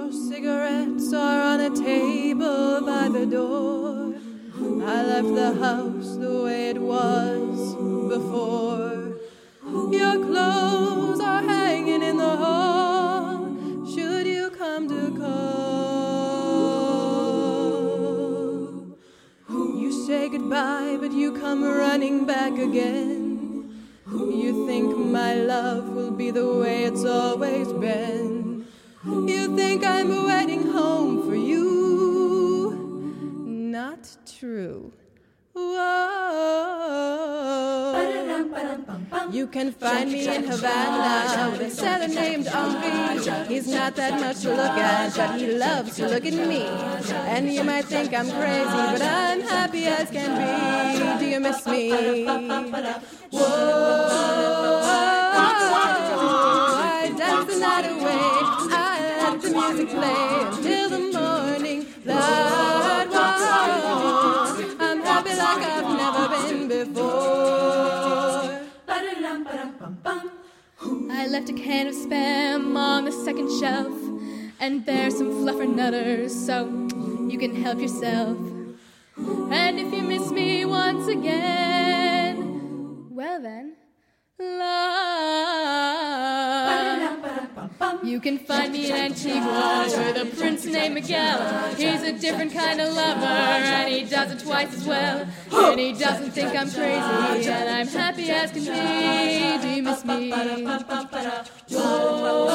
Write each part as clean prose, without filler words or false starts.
Those cigarettes are on a table by the door. I left the house the way it was before. Your clothes are hanging in the hall. Should you come to call? You say goodbye, but you come running back again. You think my love will be the way it's always been. You think I'm waiting home for you. Not true. Whoa. You can find me in Havana with a seller named Henri. He's not that much to look at, but he loves to look at me. And you might think I'm crazy, but I'm happy as can be. Do you miss me? Whoa. I dance the night away. I let the music play until the morning light. I'm happy like I've never been before. I left a can of Spam on the second shelf, and there's some fluffernutters, so you can help yourself. And if you miss me once again, well then, love. You can find me in Antigua with a prince named Miguel. He's a different kind of lover, and he does it twice as well. And he doesn't think I'm crazy, and I'm happy as can be. Do you miss me? Oh,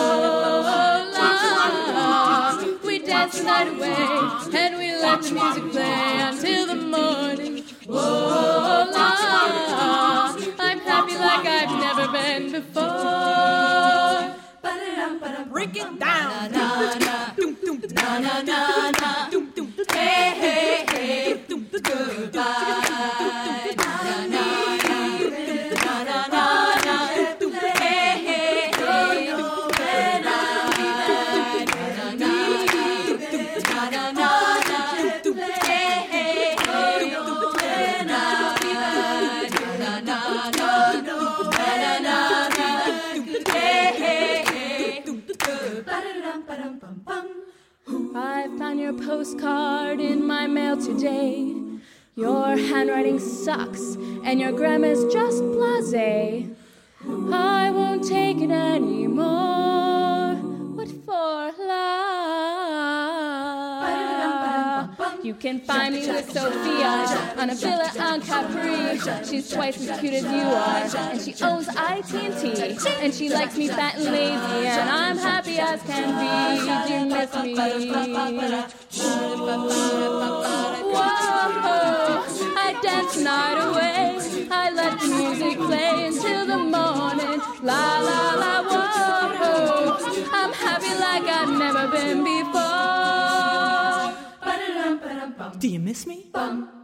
love. We dance the night away, and we let the music play until the morning. Oh, love. I'm happy like I've never been before. Break it down. Hey, hey, hey. Goodbye. I found your postcard in my mail today. Your handwriting sucks, and your grammar's just blasé. I won't take it anymore. What for, love? You can find me with Sophia on a villa on Capri. She's twice as cute as you are, and she owns IT&T, and she likes me fat and lazy, and I'm happy as can be. Do you miss me? Whoa, I dance the night away. I let the music play until the morning. La la la, whoa, I'm happy like I've never been before. Do you miss me?